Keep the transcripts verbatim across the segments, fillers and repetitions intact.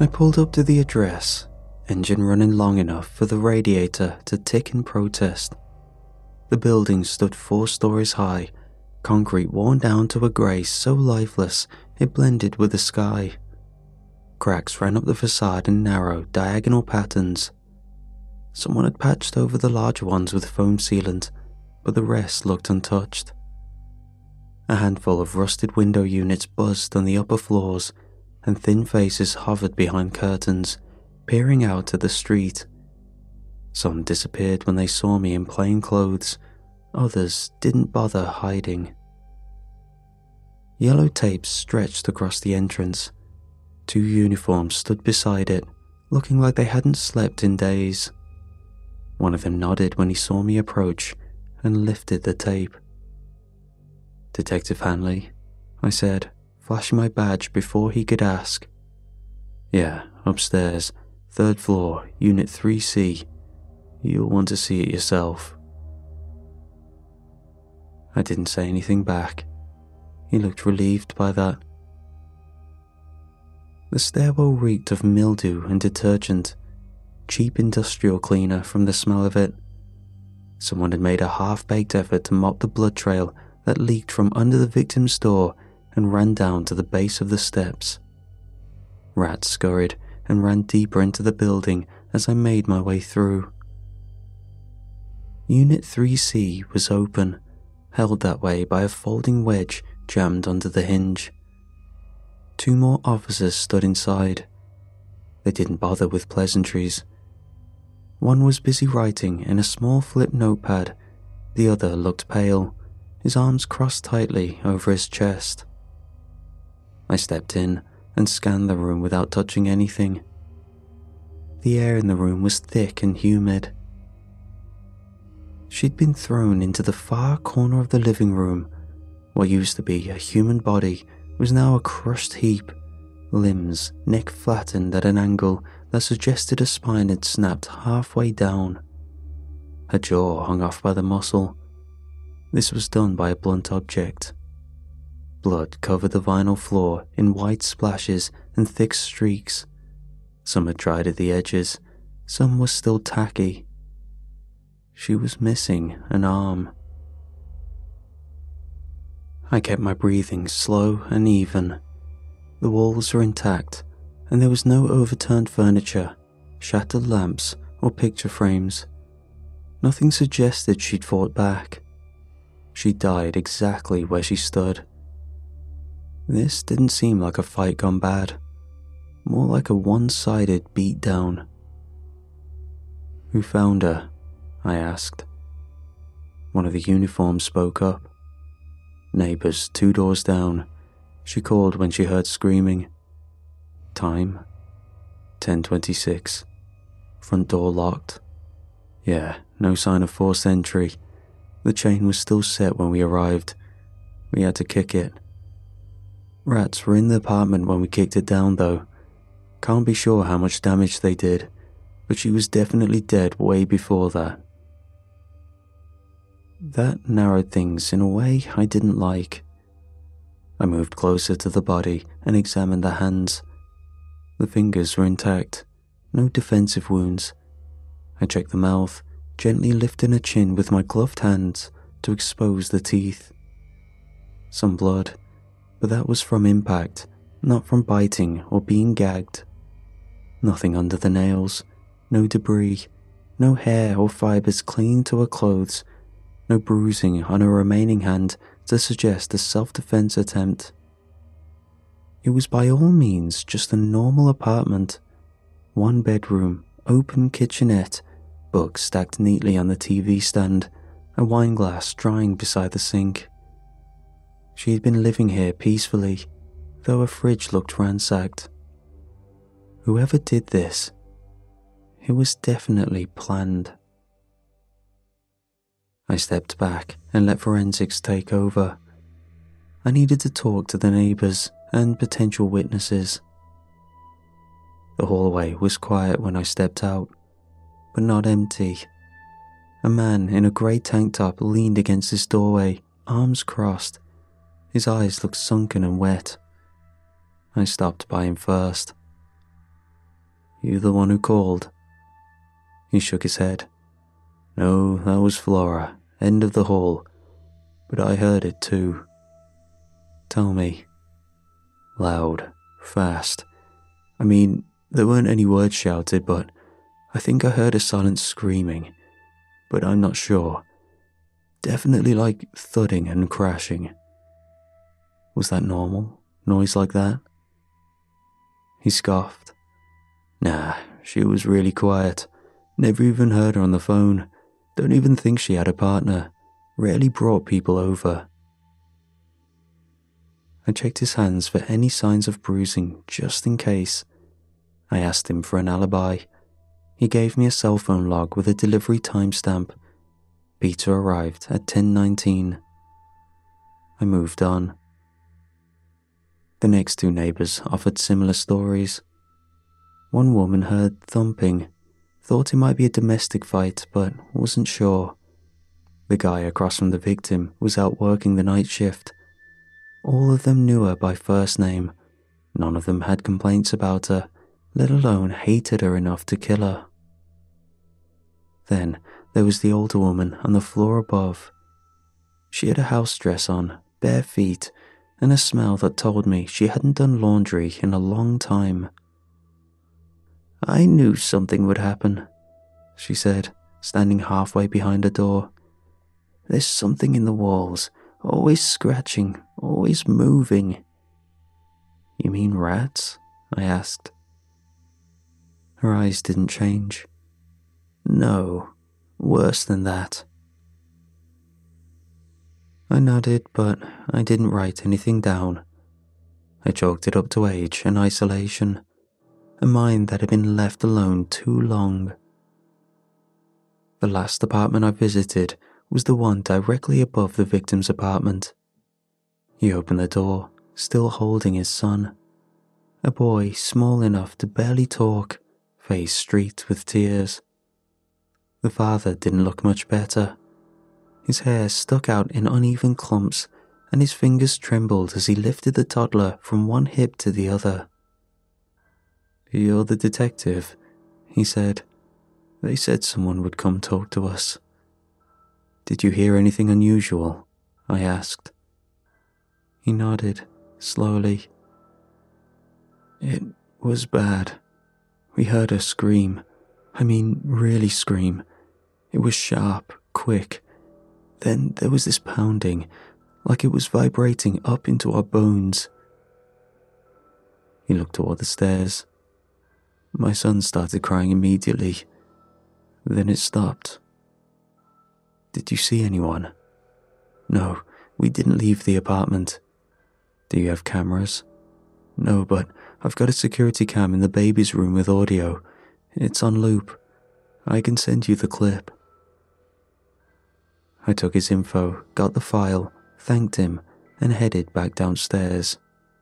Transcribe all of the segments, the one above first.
I pulled up to the address, engine running long enough for the radiator to tick in protest. The building stood four stories high, concrete worn down to a grey so lifeless it blended with the sky. Cracks ran up the facade in narrow, diagonal patterns. Someone had patched over the larger ones with foam sealant, but the rest looked untouched. A handful of rusted window units buzzed on the upper floors, and thin faces hovered behind curtains, peering out at the street. Some disappeared when they saw me in plain clothes, others didn't bother hiding. Yellow tapes stretched across the entrance. Two uniforms stood beside it, looking like they hadn't slept in days. One of them nodded when he saw me approach and lifted the tape. "Detective Hanley," I said, flashing my badge before he could ask. "Yeah, upstairs, third floor, Unit three C. You'll want to see it yourself." I didn't say anything back. He looked relieved by that. The stairwell reeked of mildew and detergent, cheap industrial cleaner from the smell of it. Someone had made a half-baked effort to mop the blood trail that leaked from under the victim's door and ran down to the base of the steps. Rats scurried and ran deeper into the building as I made my way through. Unit three C was open, held that way by a folding wedge jammed under the hinge. Two more officers stood inside. They didn't bother with pleasantries. One was busy writing in a small flip notepad. The other looked pale, his arms crossed tightly over his chest. I stepped in and scanned the room without touching anything. The air in the room was thick and humid. She'd been thrown into the far corner of the living room. What used to be a human body was now a crushed heap, limbs neck flattened at an angle that suggested a spine had snapped halfway down. Her jaw hung off by the muscle. This was done by a blunt object. Blood covered the vinyl floor in white splashes and thick streaks. Some had dried at the edges, some were still tacky. She was missing an arm. I kept my breathing slow and even. The walls were intact, and there was no overturned furniture, shattered lamps, or picture frames. Nothing suggested she'd fought back. She died exactly where she stood. This didn't seem like a fight gone bad, more like a one-sided beatdown. "Who found her?" I asked. One of the uniforms spoke up. "Neighbours two doors down," she called when she heard screaming. "Time? ten twenty-six. Front door locked. Yeah, no sign of forced entry. The chain was still set when we arrived. We had to kick it. Rats were in the apartment when we kicked it down though. Can't be sure how much damage they did, but she was definitely dead way before that." That narrowed things in a way I didn't like. I moved closer to the body and examined the hands. The fingers were intact, no defensive wounds. I checked the mouth, gently lifting her chin with my gloved hands to expose the teeth. Some blood, but that was from impact, not from biting or being gagged. Nothing under the nails, no debris, no hair or fibers clinging to her clothes, no bruising on her remaining hand to suggest a self-defense attempt. It was by all means just a normal apartment. One bedroom, open kitchenette, books stacked neatly on the T V stand, a wine glass drying beside the sink. She had been living here peacefully, though her fridge looked ransacked. Whoever did this, it was definitely planned. I stepped back and let forensics take over. I needed to talk to the neighbours and potential witnesses. The hallway was quiet when I stepped out, but not empty. A man in a grey tank top leaned against his doorway, arms crossed. His eyes looked sunken and wet. I stopped by him first. You the one who called?" He shook his head. "No, that was Flora, end of the hall. But I heard it too." "Tell me." "Loud, fast. I mean, there weren't any words shouted, but I think I heard a silent screaming. But I'm not sure. Definitely like thudding and crashing." "Was that normal? Noise like that?" He scoffed. "Nah, she was really quiet. Never even heard her on the phone. Don't even think she had a partner. Rarely brought people over." I checked his hands for any signs of bruising, just in case. I asked him for an alibi. He gave me a cell phone log with a delivery timestamp. Peter arrived at ten nineteen. I moved on. The next two neighbors offered similar stories. One woman heard thumping, thought it might be a domestic fight, but wasn't sure. The guy across from the victim was out working the night shift. All of them knew her by first name. None of them had complaints about her, let alone hated her enough to kill her. Then there was the older woman on the floor above. She had a house dress on, bare feet, and a smell that told me she hadn't done laundry in a long time. "I knew something would happen," she said, standing halfway behind a door. "There's something in the walls, always scratching, always moving." "You mean rats?" I asked. Her eyes didn't change. "No, worse than that." I nodded, but I didn't write anything down. I chalked it up to age and isolation, a mind that had been left alone too long. The last apartment I visited was the one directly above the victim's apartment. He opened the door, still holding his son, a boy small enough to barely talk, face streaked with tears. The father didn't look much better. His hair stuck out in uneven clumps, and his fingers trembled as he lifted the toddler from one hip to the other. "You're the detective," he said. "They said someone would come talk to us." "Did you hear anything unusual?" I asked. He nodded, slowly. "It was bad. We heard her scream. I mean, really scream. It was sharp, quick. Then there was this pounding, like it was vibrating up into our bones." He looked toward the stairs. My son started crying immediately. Then it stopped. "Did you see anyone?" "No, we didn't leave the apartment." "Do you have cameras?" "No, but I've got a security cam in the baby's room with audio. It's on loop. I can send you the clip." I took his info, got the file, thanked him, and headed back downstairs.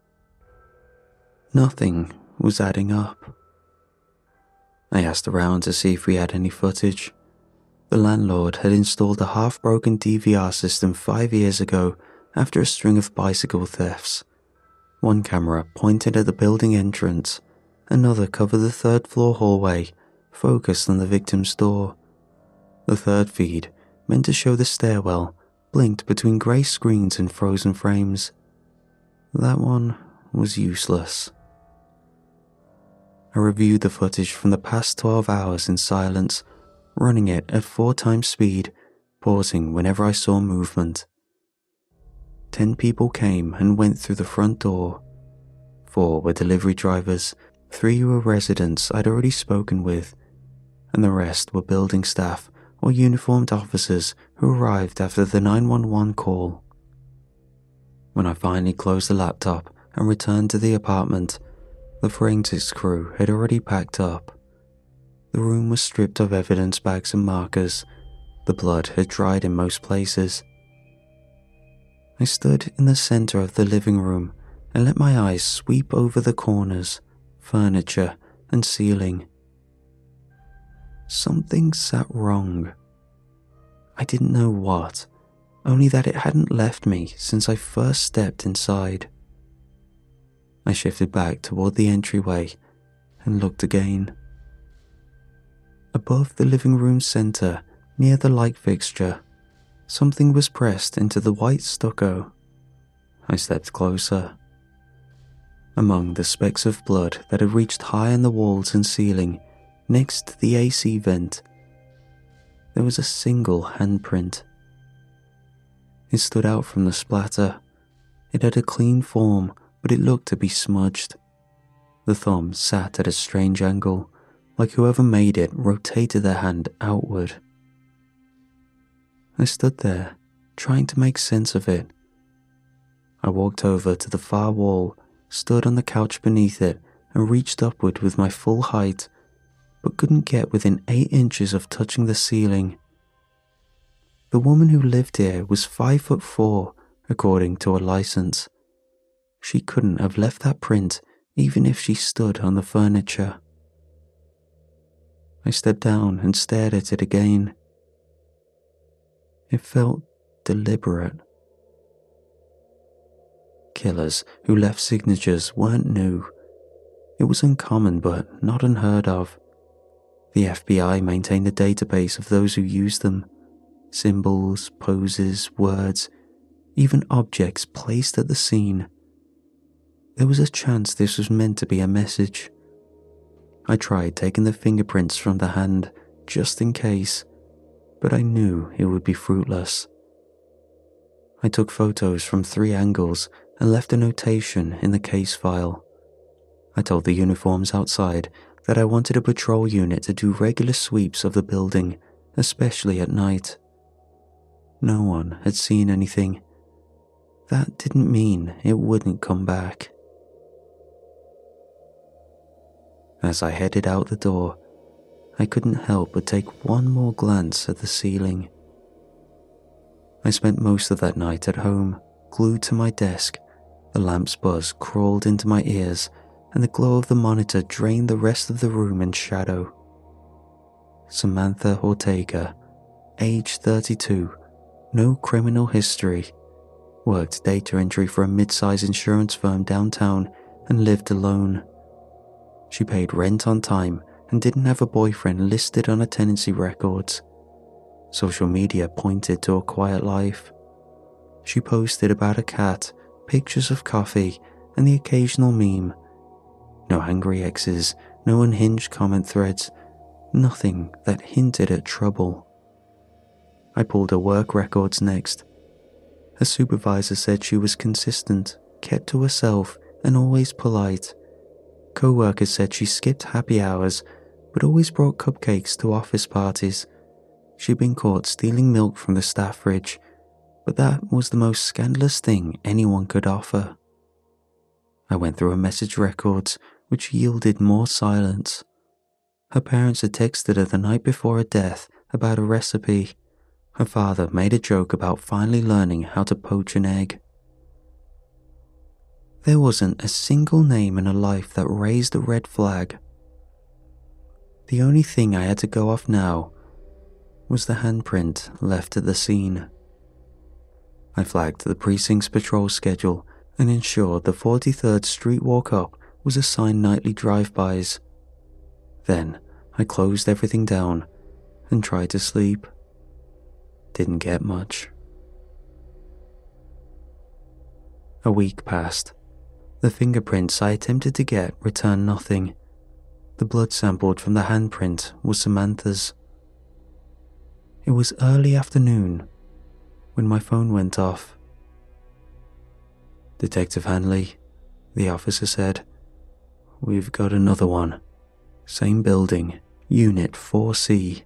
Nothing was adding up. I asked around to see if we had any footage. The landlord had installed a half-broken D V R system five years ago after a string of bicycle thefts. One camera pointed at the building entrance, another covered the third-floor hallway, focused on the victim's door. The third feed, meant to show the stairwell, blinked between grey screens and frozen frames. That one was useless. I reviewed the footage from the past twelve hours in silence, running it at four times speed, pausing whenever I saw movement. Ten people came and went through the front door. Four were delivery drivers, three were residents I'd already spoken with, and the rest were building staff or uniformed officers who arrived after the nine one one call. When I finally closed the laptop and returned to the apartment, the forensics crew had already packed up. The room was stripped of evidence bags and markers. The blood had dried in most places. I stood in the center of the living room and let my eyes sweep over the corners, furniture, and ceiling. Something sat wrong. I didn't know what, only that it hadn't left me since I first stepped inside. I shifted back toward the entryway and looked again. Above the living room center, near the light fixture, something was pressed into the white stucco. I stepped closer. Among the specks of blood that had reached high on the walls and ceiling, next to the A C vent, there was a single handprint. It stood out from the splatter. It had a clean form, but it looked to be smudged. The thumb sat at a strange angle, like whoever made it rotated their hand outward. I stood there, trying to make sense of it. I walked over to the far wall, stood on the couch beneath it, and reached upward with my full height, but couldn't get within eight inches of touching the ceiling. The woman who lived here was five foot four, according to her license. She couldn't have left that print even if she stood on the furniture. I stepped down and stared at it again. It felt deliberate. Killers who left signatures weren't new. It was uncommon but not unheard of. The F B I maintained a database of those who used them. Symbols, poses, words, even objects placed at the scene. There was a chance this was meant to be a message. I tried taking the fingerprints from the hand, just in case, but I knew it would be fruitless. I took photos from three angles and left a notation in the case file. I told the uniforms outside that I wanted a patrol unit to do regular sweeps of the building, especially at night. No one had seen anything. That didn't mean it wouldn't come back. As I headed out the door, I couldn't help but take one more glance at the ceiling. I spent most of that night at home, glued to my desk. The lamp's buzz crawled into my ears, and the glow of the monitor drained the rest of the room in shadow. Samantha Ortega, age thirty-two, no criminal history, worked data entry for a mid-size insurance firm downtown and lived alone. She paid rent on time and didn't have a boyfriend listed on her tenancy records. Social media pointed to a quiet life. She posted about a cat, pictures of coffee, and the occasional meme. No angry exes, no unhinged comment threads, nothing that hinted at trouble. I pulled her work records next. Her supervisor said she was consistent, kept to herself, and always polite. Co-workers said she skipped happy hours, but always brought cupcakes to office parties. She'd been caught stealing milk from the staff fridge, but that was the most scandalous thing anyone could offer. I went through her message records, which yielded more silence. Her parents had texted her the night before her death about a recipe. Her father made a joke about finally learning how to poach an egg. There wasn't a single name in her life that raised a red flag. The only thing I had to go off now was the handprint left at the scene. I flagged the precinct's patrol schedule and ensured the forty-third Street walk up was assigned nightly drive-bys. Then I closed everything down and tried to sleep. Didn't get much. A week passed. The fingerprints I attempted to get returned nothing. The blood sampled from the handprint was Samantha's. It was early afternoon when my phone went off. "Detective Hanley," the officer said, "we've got another one. Same building, Unit four C.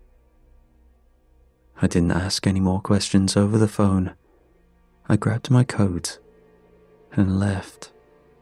I didn't ask any more questions over the phone. I grabbed my coat and left.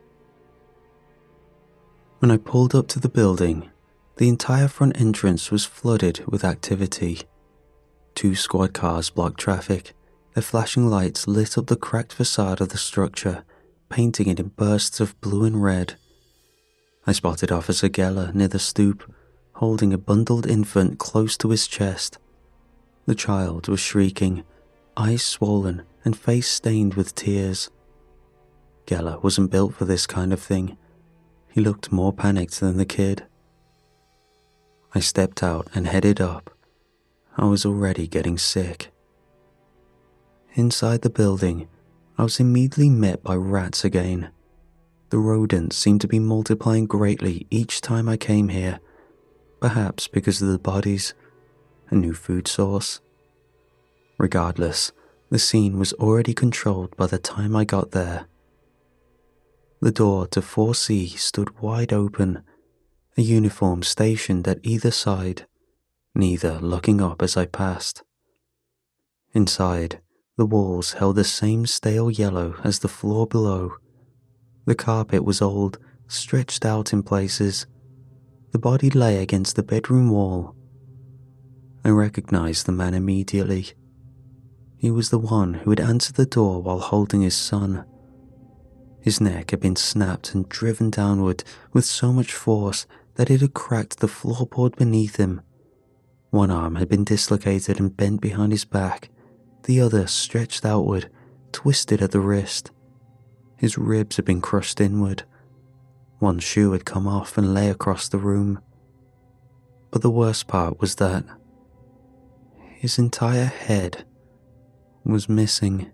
When I pulled up to the building, the entire front entrance was flooded with activity. Two squad cars blocked traffic. Their flashing lights lit up the cracked facade of the structure, painting it in bursts of blue and red. I spotted Officer Geller near the stoop, holding a bundled infant close to his chest. The child was shrieking, eyes swollen and face stained with tears. Geller wasn't built for this kind of thing. He looked more panicked than the kid. I stepped out and headed up. I was already getting sick. Inside the building, I was immediately met by rats again. The rodents seemed to be multiplying greatly each time I came here, perhaps because of the bodies, a new food source. Regardless, the scene was already controlled by the time I got there. The door to four C stood wide open, a uniform stationed at either side, neither looking up as I passed. Inside, the walls held the same stale yellow as the floor below. The carpet was old, stretched out in places. The body lay against the bedroom wall. I recognized the man immediately. He was the one who had answered the door while holding his son. His neck had been snapped and driven downward with so much force that it had cracked the floorboard beneath him. One arm had been dislocated and bent behind his back, the other stretched outward, twisted at the wrist. His ribs had been crushed inward. One shoe had come off and lay across the room. But the worst part was that his entire head was missing.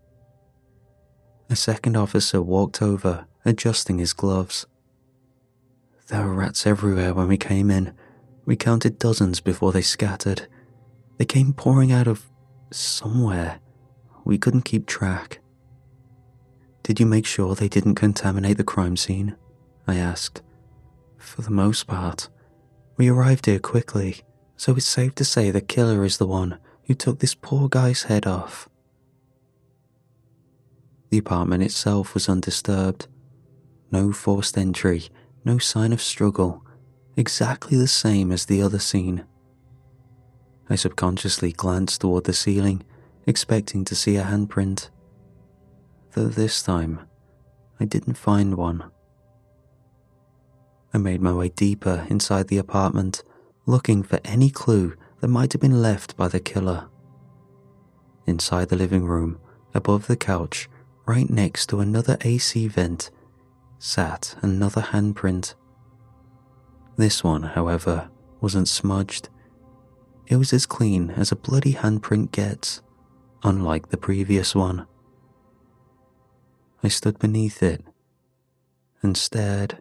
A second officer walked over, adjusting his gloves. There were rats everywhere when we came in. We counted dozens before they scattered. They came pouring out of somewhere. We couldn't keep track. Did you make sure they didn't contaminate the crime scene? I asked. For the most part. We arrived here quickly, so it's safe to say the killer is the one who took this poor guy's head off. The apartment itself was undisturbed. No forced entry, no sign of struggle, exactly the same as the other scene. I subconsciously glanced toward the ceiling, expecting to see a handprint. Though this time, I didn't find one. I made my way deeper inside the apartment, looking for any clue that might have been left by the killer. Inside the living room, above the couch, right next to another A C vent, sat another handprint. This one, however, wasn't smudged. It was as clean as a bloody handprint gets, unlike the previous one. I stood beneath it and stared.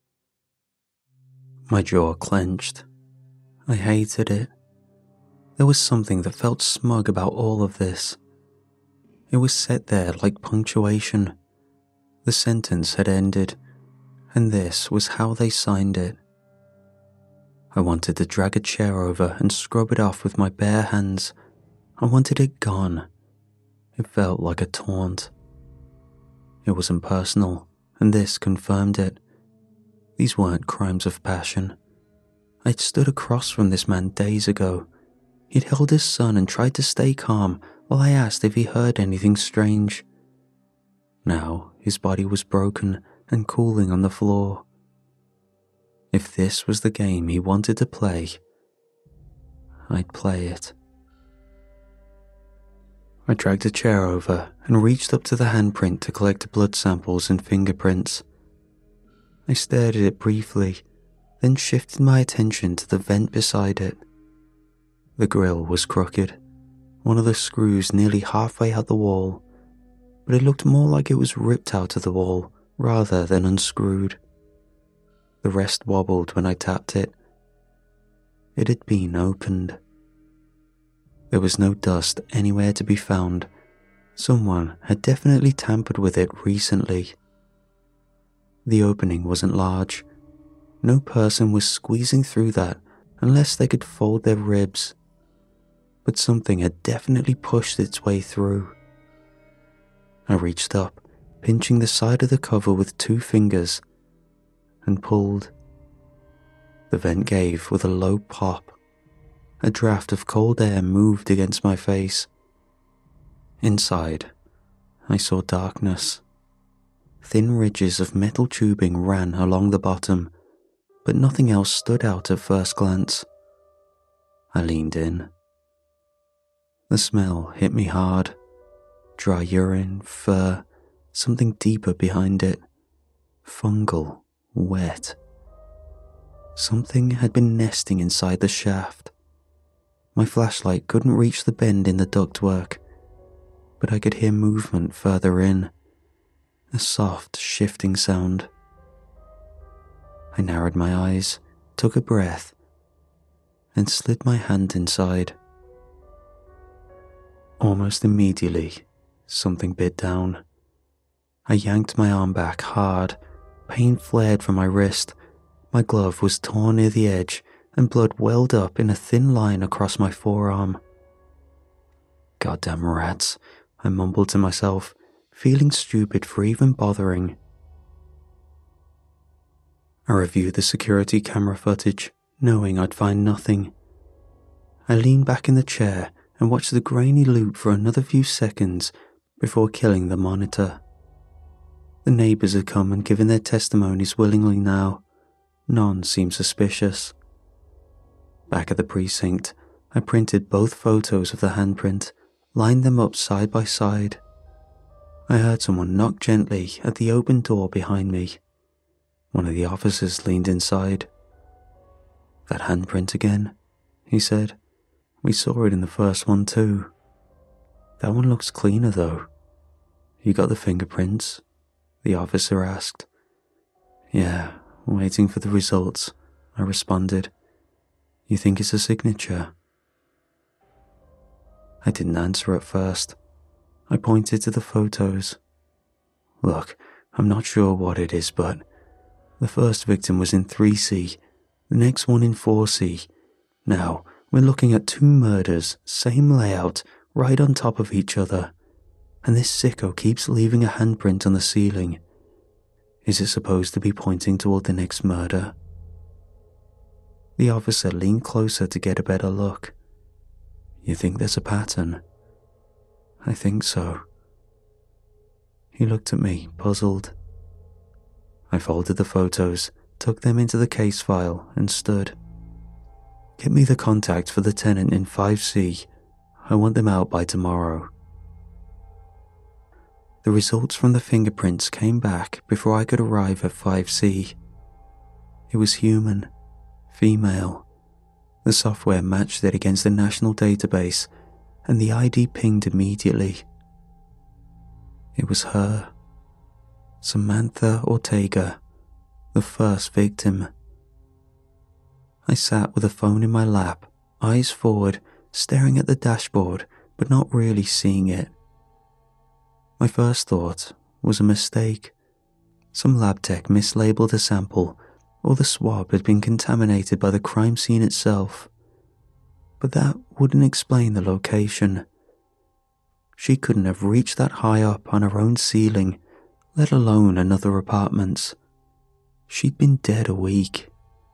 My jaw clenched. I hated it. There was something that felt smug about all of this. It was set there like punctuation. The sentence had ended, and this was how they signed it. I wanted to drag a chair over and scrub it off with my bare hands. I wanted it gone. It felt like a taunt. It wasn't personal, and this confirmed it. These weren't crimes of passion. I'd stood across from this man days ago. He'd held his son and tried to stay calm while I asked if he heard anything strange. Now his body was broken and cooling on the floor. If this was the game he wanted to play, I'd play it. I dragged a chair over and reached up to the handprint to collect blood samples and fingerprints. I stared at it briefly, then shifted my attention to the vent beside it. The grill was crooked, one of the screws nearly halfway out the wall, but it looked more like it was ripped out of the wall rather than unscrewed. The rest wobbled when I tapped it. It had been opened. There was no dust anywhere to be found. Someone had definitely tampered with it recently. The opening wasn't large. No person was squeezing through that unless they could fold their ribs. But something had definitely pushed its way through. I reached up, pinching the side of the cover with two fingers, and pulled. The vent gave with a low pop. A draft of cold air moved against my face. Inside, I saw darkness. Thin ridges of metal tubing ran along the bottom, but nothing else stood out at first glance. I leaned in. The smell hit me hard. Dry urine, fur, something deeper behind it. Fungal, wet. Something had been nesting inside the shaft. My flashlight couldn't reach the bend in the ductwork, but I could hear movement further in, a soft, shifting sound. I narrowed my eyes, took a breath, and slid my hand inside. Almost immediately, something bit down. I yanked my arm back hard. Pain flared from my wrist. My glove was torn near the edge, and blood welled up in a thin line across my forearm. Goddamn rats, I mumbled to myself, feeling stupid for even bothering. I reviewed the security camera footage, knowing I'd find nothing. I leaned back in the chair and watched the grainy loop for another few seconds before killing the monitor. The neighbours had come and given their testimonies willingly now. None seemed suspicious. Back at the precinct, I printed both photos of the handprint, lined them up side by side. I heard someone knock gently at the open door behind me. One of the officers leaned inside. "That handprint again," he said. "We saw it in the first one too. That one looks cleaner though. You got the fingerprints?" the officer asked. "Yeah, waiting for the results," I responded. "You think it's a signature?" I didn't answer at first. I pointed to the photos. "Look, I'm not sure what it is, but the first victim was in three C, the next one in four C. Now, we're looking at two murders, same layout, right on top of each other. And this sicko keeps leaving a handprint on the ceiling. Is it supposed to be pointing toward the next murder?" The officer leaned closer to get a better look. "You think there's a pattern?" "I think so." He looked at me, puzzled. I folded the photos, took them into the case file, and stood. "Get me the contact for the tenant in five C. I want them out by tomorrow." The results from the fingerprints came back before I could arrive at five C. It was human, female. The software matched it against the national database, and the I D pinged immediately. It was her. Samantha Ortega, the first victim. I sat with a phone in my lap, eyes forward, staring at the dashboard, but not really seeing it. My first thought was a mistake. Some lab tech mislabeled a sample, or the swab had been contaminated by the crime scene itself. But that wouldn't explain the location. She couldn't have reached that high up on her own ceiling, let alone another apartment's. She'd been dead a week.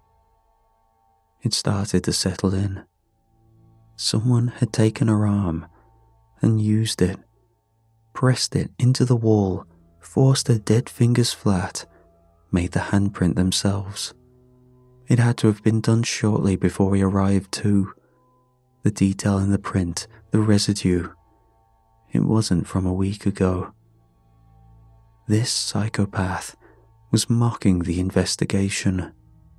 It started to settle in. Someone had taken her arm and used it, pressed it into the wall, forced her dead fingers flat, made the handprint themselves. It had to have been done shortly before we arrived too. The detail in the print, the residue. It wasn't from a week ago. This psychopath was mocking the investigation.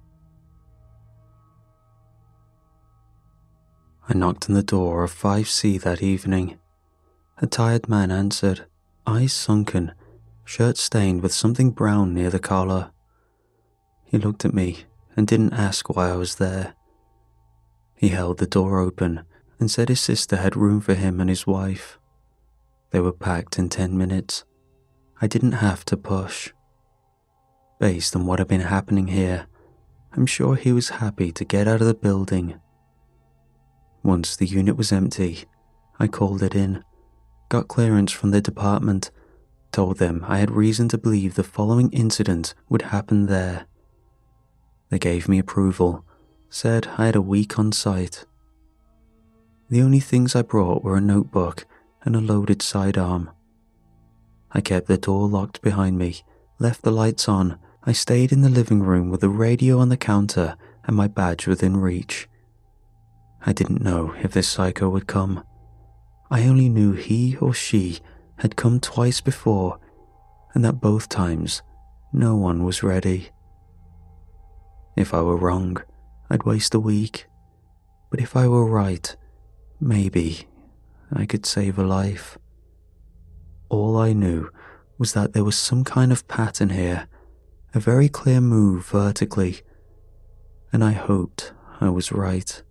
I knocked on the door of five C that evening. A tired man answered, eyes sunken, shirt stained with something brown near the collar. He looked at me and didn't ask why I was there. He held the door open and said his sister had room for him and his wife. They were packed in ten minutes. I didn't have to push. Based on what had been happening here, I'm sure he was happy to get out of the building. Once the unit was empty, I called it in, got clearance from the department, told them I had reason to believe the following incident would happen there. They gave me approval, said I had a week on site. The only things I brought were a notebook and a loaded sidearm. I kept the door locked behind me, left the lights on. I stayed in the living room with the radio on the counter and my badge within reach. I didn't know if this psycho would come. I only knew he or she had come twice before, and that both times no one was ready. If I were wrong, I'd waste a week. But if I were right, maybe I could save a life. All I knew was that there was some kind of pattern here, a very clear move vertically, and I hoped I was right.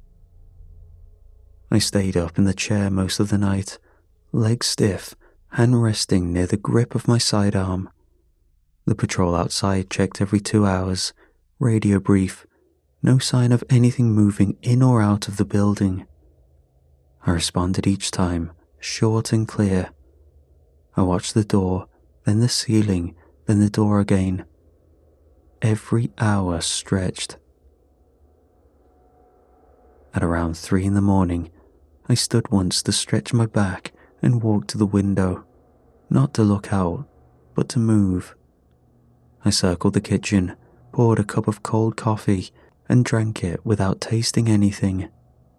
I stayed up in the chair most of the night, legs stiff, hand resting near the grip of my sidearm. The patrol outside checked every two hours, radio brief, no sign of anything moving in or out of the building. I responded each time, short and clear. I watched the door, then the ceiling, then the door again. Every hour stretched. At around three in the morning, I stood once to stretch my back and walked to the window, not to look out, but to move. I circled the kitchen, poured a cup of cold coffee, and drank it without tasting anything.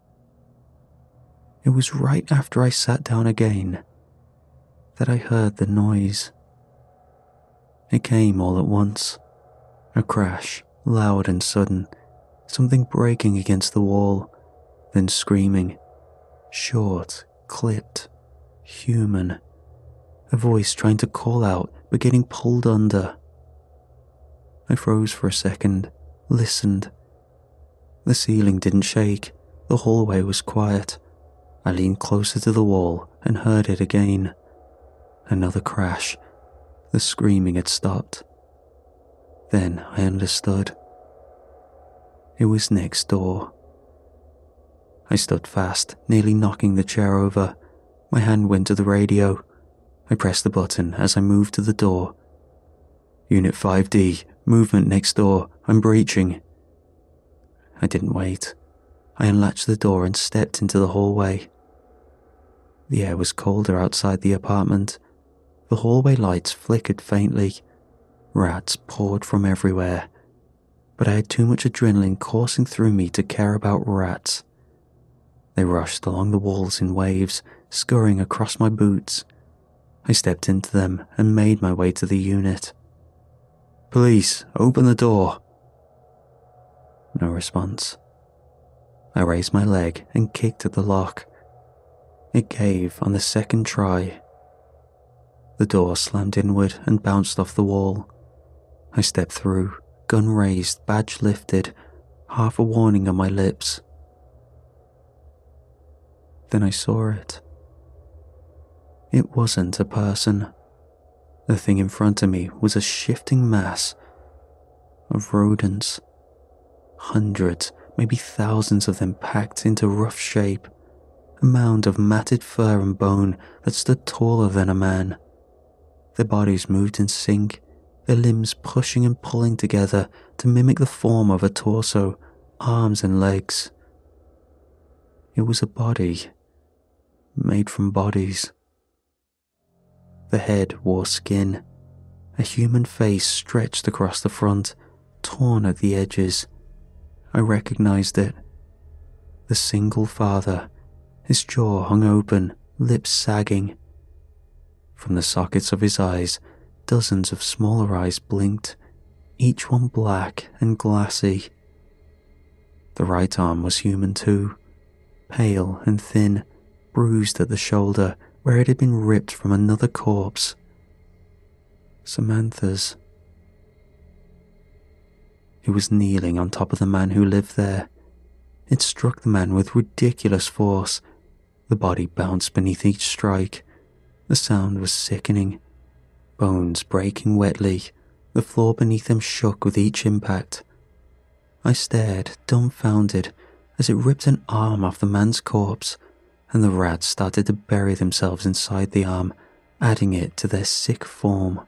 It was right after I sat down again that I heard the noise. It came all at once, a crash, loud and sudden, something breaking against the wall, then screaming, short, clipped, human, a voice trying to call out but getting pulled under. I froze for a second, listened. The ceiling didn't shake, the hallway was quiet. I leaned closer to the wall and heard it again. Another crash. The screaming had stopped. Then I understood. It was next door. I stood fast, nearly knocking the chair over. My hand went to the radio. I pressed the button as I moved to the door. Unit five D, movement next door, I'm breaching. I didn't wait. I unlatched the door and stepped into the hallway. The air was colder outside the apartment. The hallway lights flickered faintly. Rats poured from everywhere. But I had too much adrenaline coursing through me to care about rats. They rushed along the walls in waves, scurrying across my boots. I stepped into them and made my way to the unit. Police, open the door. No response. I raised my leg and kicked at the lock. It gave on the second try. The door slammed inward and bounced off the wall. I stepped through, gun raised, badge lifted, half a warning on my lips. Then I saw it. It wasn't a person. The thing in front of me was a shifting mass of rodents. Hundreds, maybe thousands of them packed into rough shape, a mound of matted fur and bone that stood taller than a man. Their bodies moved in sync, their limbs pushing and pulling together to mimic the form of a torso, arms and legs. It was a body made from bodies. The head wore skin, a human face stretched across the front, torn at the edges. I recognized it. The single father, his jaw hung open, lips sagging. From the sockets of his eyes, dozens of smaller eyes blinked, each one black and glassy. The right arm was human too, pale and thin, bruised at the shoulder where it had been ripped from another corpse. Samantha's. It was kneeling on top of the man who lived there. It struck the man with ridiculous force. The body bounced beneath each strike. The sound was sickening. Bones breaking wetly. The floor beneath them shook with each impact. I stared, dumbfounded, as it ripped an arm off the man's corpse, and the rats started to bury themselves inside the arm, adding it to their sick form.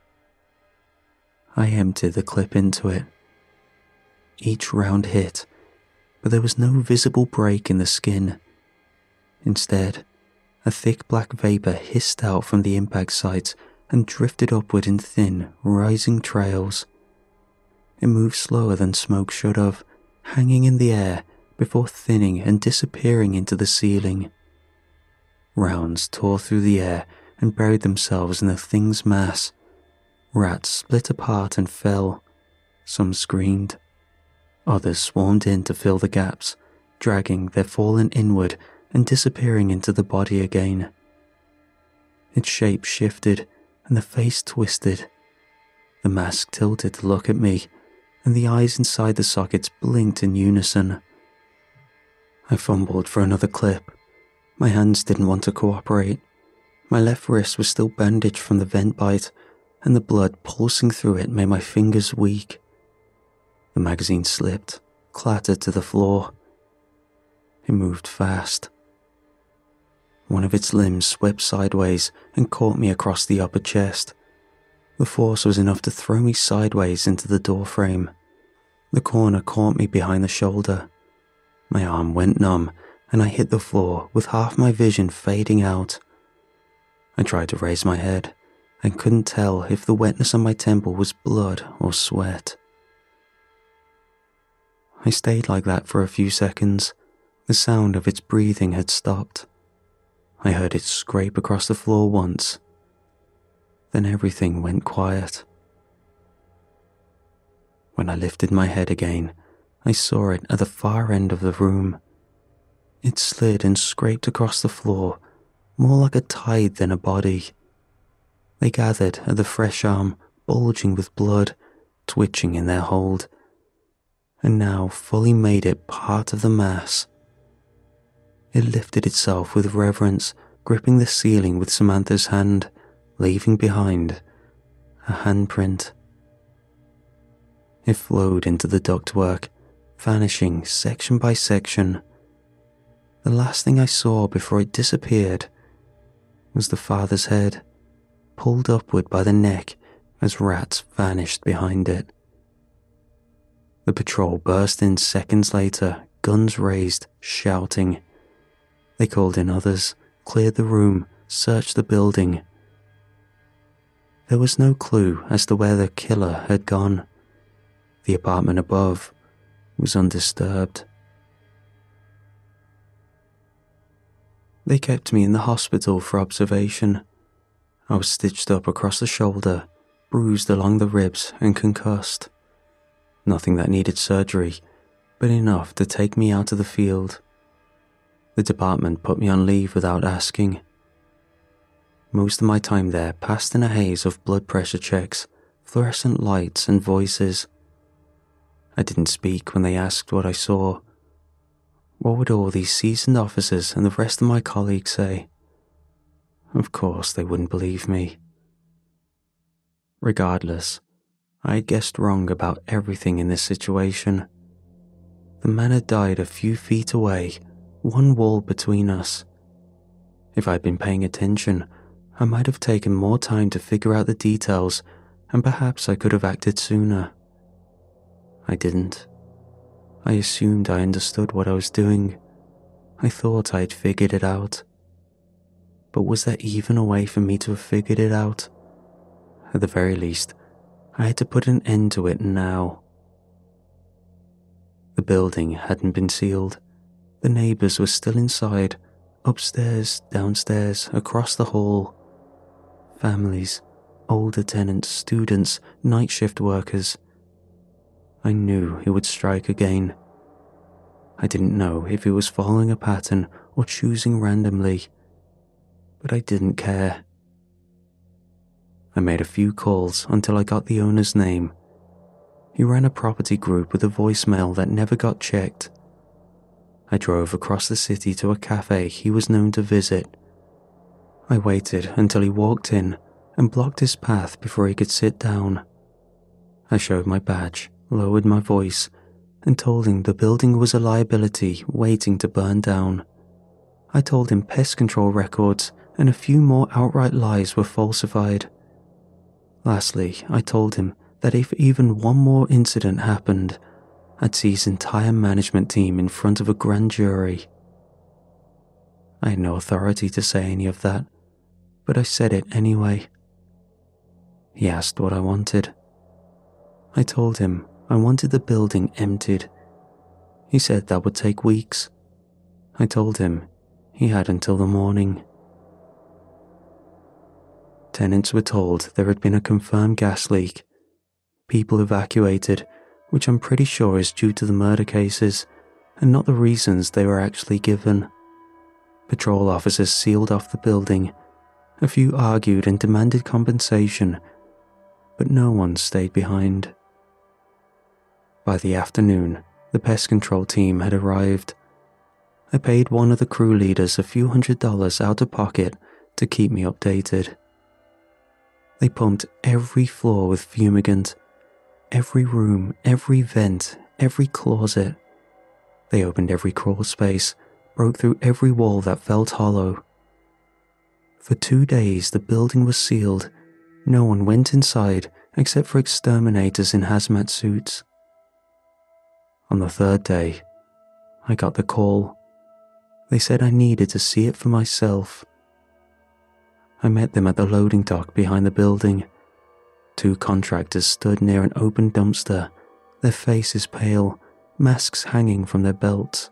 I emptied the clip into it. Each round hit, but there was no visible break in the skin. Instead, a thick black vapor hissed out from the impact sites and drifted upward in thin, rising trails. It moved slower than smoke should have, hanging in the air before thinning and disappearing into the ceiling. Rounds tore through the air and buried themselves in the thing's mass. Rats split apart and fell. Some screamed. Others swarmed in to fill the gaps, dragging their fallen inward and disappearing into the body again. Its shape shifted and the face twisted. The mask tilted to look at me, and the eyes inside the sockets blinked in unison. I fumbled for another clip. My hands didn't want to cooperate. My left wrist was still bandaged from the vent bite, and the blood pulsing through it made my fingers weak. The magazine slipped, clattered to the floor. It moved fast. One of its limbs swept sideways and caught me across the upper chest. The force was enough to throw me sideways into the doorframe. The corner caught me behind the shoulder. My arm went numb, and I hit the floor with half my vision fading out. I tried to raise my head, and couldn't tell if the wetness on my temple was blood or sweat. I stayed like that for a few seconds. The sound of its breathing had stopped. I heard it scrape across the floor once. Then everything went quiet. When I lifted my head again, I saw it at the far end of the room. It slid and scraped across the floor, more like a tide than a body. They gathered at the fresh arm, bulging with blood, twitching in their hold, and now fully made it part of the mass. It lifted itself with reverence, gripping the ceiling with Samantha's hand, leaving behind a handprint. It flowed into the ductwork, vanishing section by section. The last thing I saw before it disappeared was the father's head, pulled upward by the neck as rats vanished behind it. The patrol burst in seconds later, guns raised, shouting. They called in others, cleared the room, searched the building. There was no clue as to where the killer had gone. The apartment above was undisturbed. They kept me in the hospital for observation. I was stitched up across the shoulder, bruised along the ribs and concussed. Nothing that needed surgery, but enough to take me out of the field. The department put me on leave without asking. Most of my time there passed in a haze of blood pressure checks, fluorescent lights and voices. I didn't speak when they asked what I saw. What would all these seasoned officers and the rest of my colleagues say? Of course they wouldn't believe me. Regardless, I had guessed wrong about everything in this situation. The man had died a few feet away, one wall between us. If I'd been paying attention, I might have taken more time to figure out the details, and perhaps I could have acted sooner. I didn't. I assumed I understood what I was doing. I thought I had figured it out. But was there even a way for me to have figured it out? At the very least, I had to put an end to it now. The building hadn't been sealed. The neighbors were still inside, upstairs, downstairs, across the hall. Families, older tenants, students, night shift workers. I knew he would strike again. I didn't know if he was following a pattern or choosing randomly, but I didn't care. I made a few calls until I got the owner's name. He ran a property group with a voicemail that never got checked. I drove across the city to a cafe he was known to visit. I waited until he walked in and blocked his path before he could sit down. I showed my badge, lowered my voice, and told him the building was a liability waiting to burn down. I told him pest control records and a few more outright lies were falsified. Lastly, I told him that if even one more incident happened, I'd see his entire management team in front of a grand jury. I had no authority to say any of that, but I said it anyway. He asked what I wanted. I told him I wanted the building emptied. He said that would take weeks. I told him he had until the morning. Tenants were told there had been a confirmed gas leak. People evacuated, which I'm pretty sure is due to the murder cases and not the reasons they were actually given. Patrol officers sealed off the building. A few argued and demanded compensation, but no one stayed behind. By the afternoon, the pest control team had arrived. I paid one of the crew leaders a few hundred dollars out of pocket to keep me updated. They pumped every floor with fumigant, every room, every vent, every closet. They opened every crawl space, broke through every wall that felt hollow. For two days the building was sealed. No one went inside except for exterminators in hazmat suits. On the third day, I got the call. They said I needed to see it for myself. I met them at the loading dock behind the building. Two contractors stood near an open dumpster, their faces pale, masks hanging from their belts.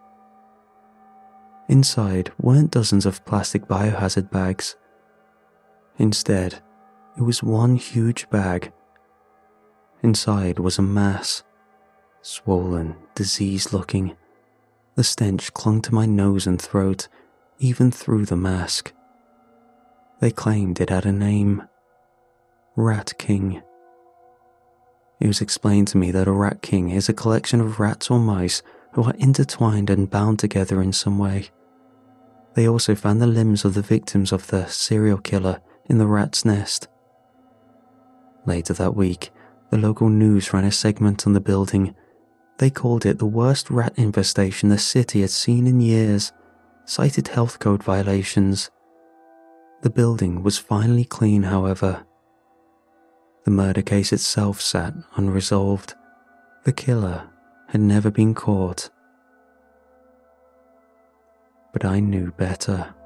Inside weren't dozens of plastic biohazard bags. Instead, it was one huge bag. Inside was a mass, swollen, diseased-looking. The stench clung to my nose and throat, even through the mask. They claimed it had a name. Rat King. It was explained to me that a rat king is a collection of rats or mice who are intertwined and bound together in some way. They also found the limbs of the victims of the serial killer in the rat's nest. Later that week, the local news ran a segment on the building. They called it the worst rat infestation the city had seen in years, cited health code violations. The building was finally clean, however. The murder case itself sat unresolved. The killer had never been caught. But I knew better.